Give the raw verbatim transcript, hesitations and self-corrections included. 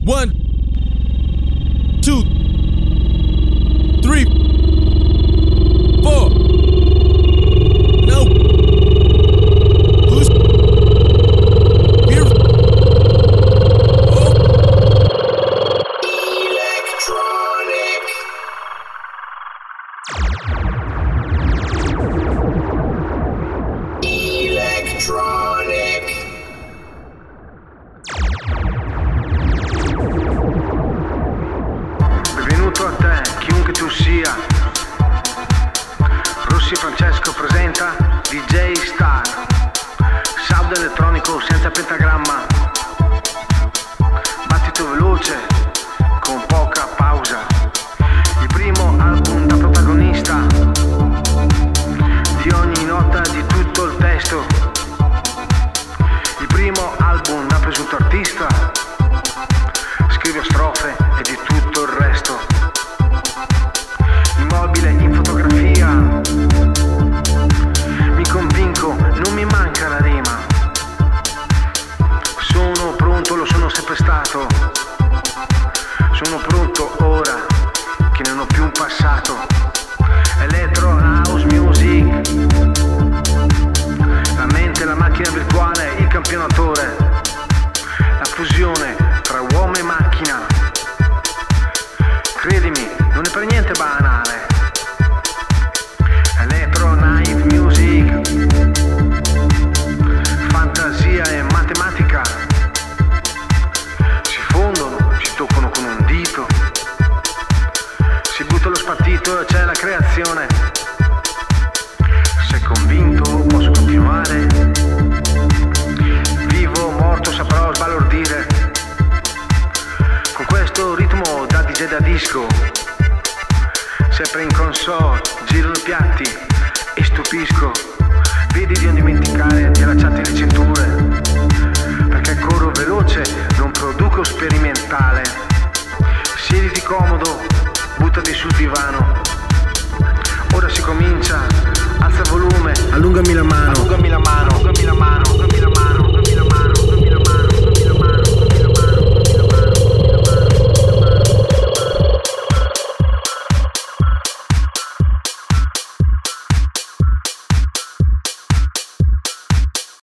One, two, three, four. No. Who's here? Oh. Electronic. Electronic. Benvenuto a te, chiunque tu sia. Rossi Francesco presenta D J Star. Sound elettronico senza pentagramma. Battito veloce, con poca pausa. Il primo album da protagonista di ogni nota, di tutto il testo. Il primo album da presunto artista. Scrive strofe e di tutto il resto. Immobile in fotografia. Mi convinco, non mi manca la rima. Sono pronto, lo sono sempre stato. Sono pronto ora che non ho più un passato. Electro House Music. La mente, la macchina virtuale, il campionatore. La fusione tra uomo e macchina. Credimi, non è per niente banale. Electro Night Music. Fantasia e matematica si fondono, si toccano con un dito. Si butta lo spartito e c'è la creazione. Sei convinto, posso continuare. Vivo o morto saprò sbalordire. Con questo ritmo da D J da disco. Sempre in console, giro i piatti e stupisco. Vedi di non dimenticare di allacciarti le cinture. Perché corro veloce, non produco sperimentale. Siediti comodo, buttati sul divano. Ora si comincia, alza il volume, allungami la mano, allungami la mano, allungami la mano.